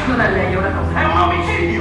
Non è lei una cosa. È un omicidio!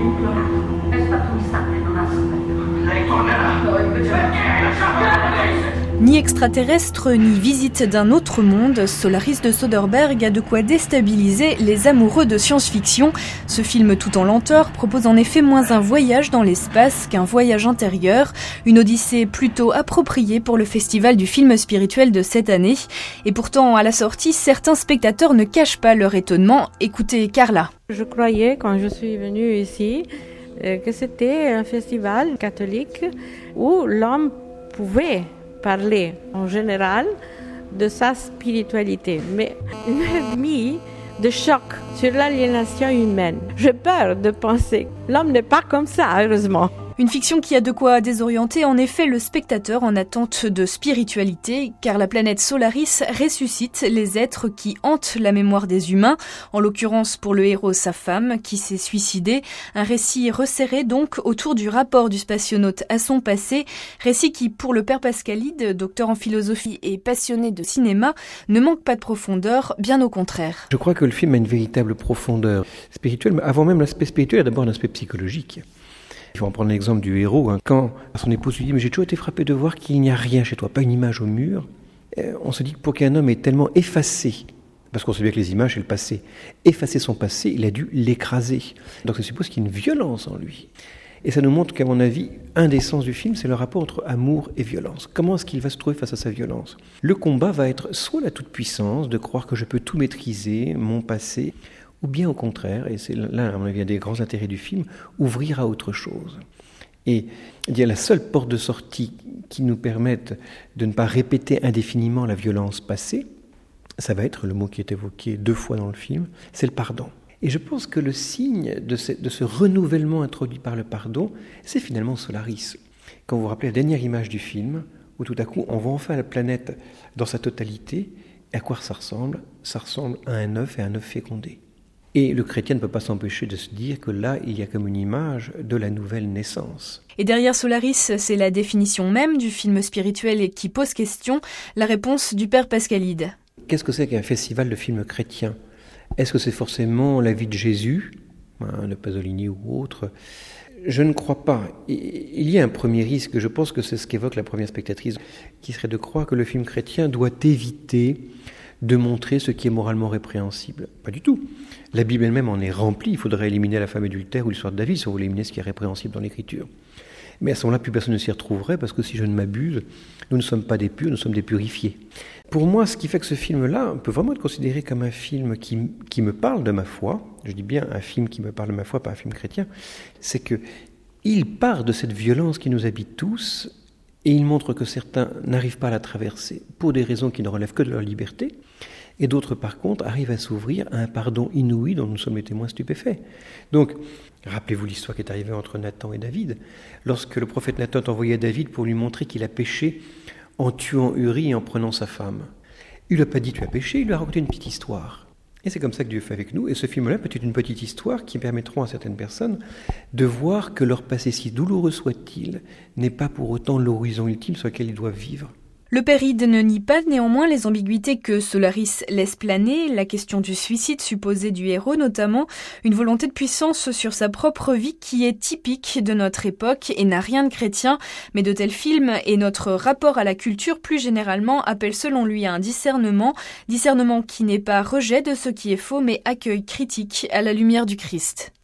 È stato un sangue, non ha senso. Lei tornerà! No, invece Perché hai lasciato la paese? Ni extraterrestre, ni visite d'un autre monde, Solaris de Soderbergh a de quoi déstabiliser les amoureux de science-fiction. Ce film tout en lenteur propose en effet moins un voyage dans l'espace qu'un voyage intérieur, une odyssée plutôt appropriée pour le festival du film spirituel de cette année. Et pourtant, à la sortie, certains spectateurs ne cachent pas leur étonnement. Écoutez Carla. Je croyais, quand je suis venue ici, que c'était un festival catholique où l'homme pouvait parler en général de sa spiritualité, mais une heure et demie de choc sur l'aliénation humaine. J'ai peur de penser que l'homme n'est pas comme ça, heureusement. Une fiction qui a de quoi désorienter en effet le spectateur en attente de spiritualité, car la planète Solaris ressuscite les êtres qui hantent la mémoire des humains, en l'occurrence pour le héros sa femme qui s'est suicidée. Un récit resserré donc autour du rapport du spationaute à son passé, récit qui pour le père Pascalide, docteur en philosophie et passionné de cinéma, ne manque pas de profondeur, bien au contraire. Je crois que le film a une véritable profondeur spirituelle, mais avant même l'aspect spirituel, il y a d'abord un aspect psychologique. Il faut en prendre l'exemple du héros. Quand son épouse lui dit « Mais j'ai toujours été frappé de voir qu'il n'y a rien chez toi, pas une image au mur », on se dit que pour qu'un homme ait tellement effacé, parce qu'on sait bien que les images c'est le passé, effacer son passé, il a dû l'écraser. Donc ça suppose qu'il y a une violence en lui. Et ça nous montre qu'à mon avis, un des sens du film, c'est le rapport entre amour et violence. Comment est-ce qu'il va se trouver face à sa violence ? Le combat va être soit la toute-puissance, de croire que je peux tout maîtriser, mon passé, ou bien au contraire, et c'est là, à mon avis, un des grands intérêts du film, ouvrir à autre chose. Et il y a la seule porte de sortie qui nous permette de ne pas répéter indéfiniment la violence passée, ça va être le mot qui est évoqué 2 fois dans le film, c'est le pardon. Et je pense que le signe de ce renouvellement introduit par le pardon, c'est finalement Solaris. Quand vous vous rappelez la dernière image du film, où tout à coup on voit enfin la planète dans sa totalité, à quoi ça ressemble ? Ça ressemble à un œuf et un œuf fécondé. Et le chrétien ne peut pas s'empêcher de se dire que là, il y a comme une image de la nouvelle naissance. Et derrière Solaris, c'est la définition même du film spirituel qui pose question, la réponse du père Pascalide. Qu'est-ce que c'est qu'un festival de films chrétiens ? Est-ce que c'est forcément la vie de Jésus, de Pasolini ou autre ? Je ne crois pas. Il y a un premier risque, je pense que c'est ce qu'évoque la première spectatrice, qui serait de croire que le film chrétien doit éviter de montrer ce qui est moralement répréhensible. Pas du tout. La Bible elle-même en est remplie. Il faudrait éliminer la femme adultère ou l'histoire de David si on voulait éliminer ce qui est répréhensible dans l'Écriture. Mais à ce moment-là, plus personne ne s'y retrouverait parce que si je ne m'abuse, nous ne sommes pas des purs, nous sommes des purifiés. Pour moi, ce qui fait que ce film-là peut vraiment être considéré comme un film qui me parle de ma foi, je dis bien un film qui me parle de ma foi, pas un film chrétien, c'est qu'il part de cette violence qui nous habite tous et il montre que certains n'arrivent pas à la traverser pour des raisons qui ne relèvent que de leur liberté, et d'autres, par contre, arrivent à s'ouvrir à un pardon inouï dont nous sommes les témoins stupéfaits. Donc, rappelez-vous l'histoire qui est arrivée entre Nathan et David. Lorsque le prophète Nathan est envoyé à David pour lui montrer qu'il a péché en tuant Uri et en prenant sa femme, il ne lui a pas dit « tu as péché », il lui a raconté une petite histoire. Et c'est comme ça que Dieu fait avec nous. Et ce film-là peut être une petite histoire qui permettra à certaines personnes de voir que leur passé, si douloureux soit-il, n'est pas pour autant l'horizon ultime sur lequel ils doivent vivre. Le péride ne nie pas néanmoins les ambiguïtés que Solaris laisse planer, la question du suicide supposé du héros notamment, une volonté de puissance sur sa propre vie qui est typique de notre époque et n'a rien de chrétien, mais de tels films et notre rapport à la culture plus généralement appellent selon lui à un discernement qui n'est pas rejet de ce qui est faux mais accueil critique à la lumière du Christ.